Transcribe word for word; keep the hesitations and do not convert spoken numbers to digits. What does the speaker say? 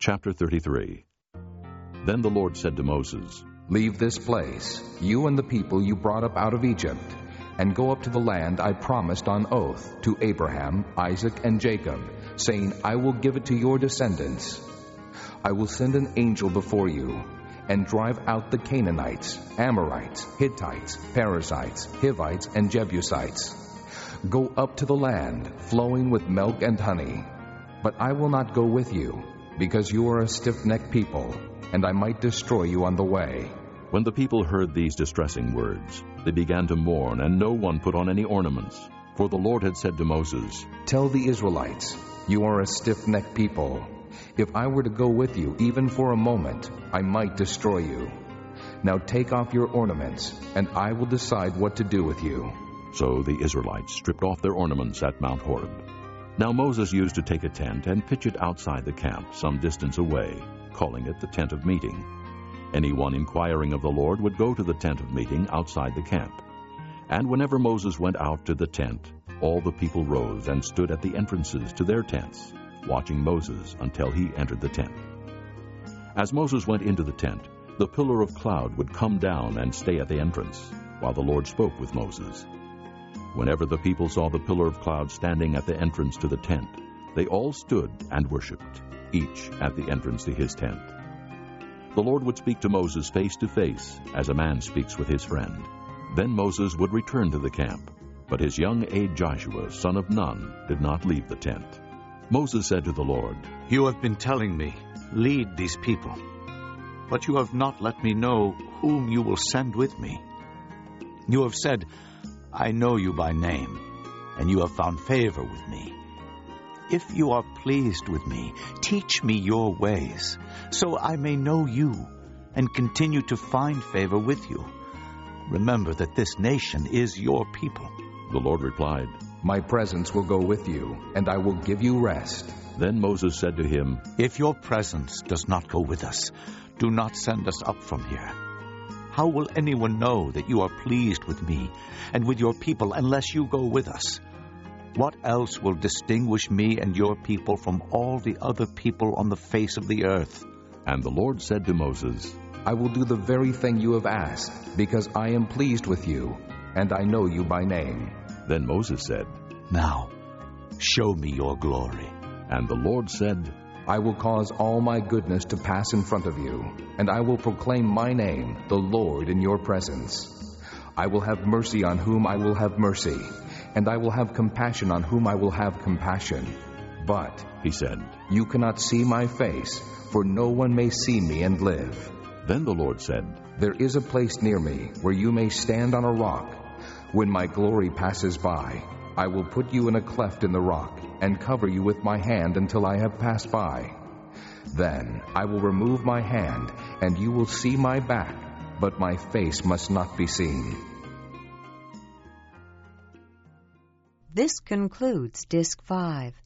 Chapter thirty-three. Then the Lord said to Moses, Leave this place, you and the people you brought up out of Egypt, and go up to the land I promised on oath to Abraham, Isaac, and Jacob, saying, I will give it to your descendants. I will send an angel before you, and drive out the Canaanites, Amorites, Hittites, Perizzites, Hivites, and Jebusites. Go up to the land flowing with milk and honey. But I will not go with you, because you are a stiff-necked people, and I might destroy you on the way. When the people heard these distressing words, they began to mourn, and no one put on any ornaments. For the Lord had said to Moses, Tell the Israelites, you are a stiff-necked people. If I were to go with you even for a moment, I might destroy you. Now take off your ornaments, and I will decide what to do with you. So the Israelites stripped off their ornaments at Mount Horeb. Now Moses used to take a tent and pitch it outside the camp some distance away, calling it the tent of meeting. Anyone inquiring of the Lord would go to the tent of meeting outside the camp. And whenever Moses went out to the tent, all the people rose and stood at the entrances to their tents, watching Moses until he entered the tent. As Moses went into the tent, the pillar of cloud would come down and stay at the entrance, while the Lord spoke with Moses. Whenever the people saw the pillar of cloud standing at the entrance to the tent, they all stood and worshipped, each at the entrance to his tent. The Lord would speak to Moses face to face, as a man speaks with his friend. Then Moses would return to the camp, but his young aide Joshua, son of Nun, did not leave the tent. Moses said to the Lord, You have been telling me, lead these people, but you have not let me know whom you will send with me. You have said, I know you by name, and you have found favor with me. If you are pleased with me, teach me your ways, so I may know you and continue to find favor with you. Remember that this nation is your people. The Lord replied, My presence will go with you, and I will give you rest. Then Moses said to him, If your presence does not go with us, do not send us up from here. How will anyone know that you are pleased with me and with your people unless you go with us? What else will distinguish me and your people from all the other people on the face of the earth? And the Lord said to Moses, I will do the very thing you have asked, because I am pleased with you, and I know you by name. Then Moses said, Now, show me your glory. And the Lord said, I will cause all my goodness to pass in front of you, and I will proclaim my name, the Lord, in your presence. I will have mercy on whom I will have mercy, and I will have compassion on whom I will have compassion. But, he said, you cannot see my face, for no one may see me and live. Then the Lord said, There is a place near me where you may stand on a rock. When my glory passes by, I will put you in a cleft in the rock and cover you with my hand until I have passed by. Then I will remove my hand, and you will see my back, but my face must not be seen. This concludes Disc five.